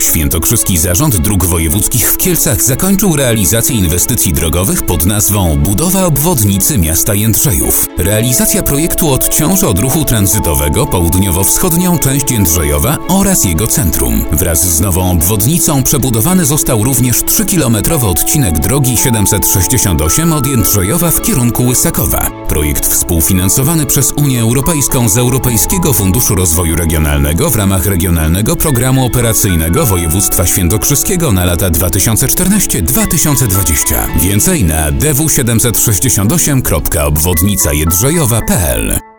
Świętokrzyski Zarząd Dróg Wojewódzkich w Kielcach zakończył realizację inwestycji drogowych pod nazwą Budowa obwodnicy miasta Jędrzejów. Realizacja projektu odciąży od ruchu tranzytowego południowo-wschodnią część Jędrzejowa oraz jego centrum. Wraz z nową obwodnicą przebudowany został również 3-kilometrowy odcinek drogi 768 od Jędrzejowa w kierunku Łysakowa. Projekt współfinansowany przez Unię Europejską z Europejskiego Funduszu Rozwoju Regionalnego w ramach Regionalnego Programu Operacyjnego Województwa Świętokrzyskiego na lata 2014-2020. Więcej na dw768.obwodnicajedrzejowa.pl.